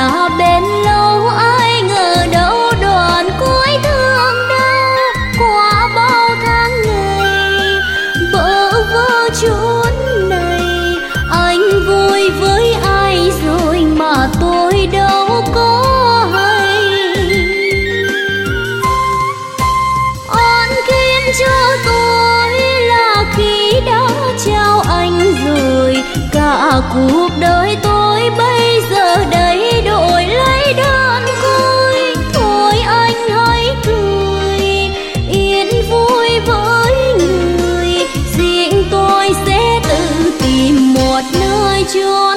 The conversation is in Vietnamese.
ta bên lâu, ai ngờ đâu đoạn cuối thương đau. Qua bao tháng ngày bỡ vơ chốn này, anh vui với ai rồi mà tôi đâu có hay. Oan khiên cho tôi là khi đã trao anh rồi, cả cuộc đời tôi bây giờ đây đổi lấy đơn côi. Thôi anh hãy cười yên vui với người, riêng tôi sẽ tự tìm một nơi chốn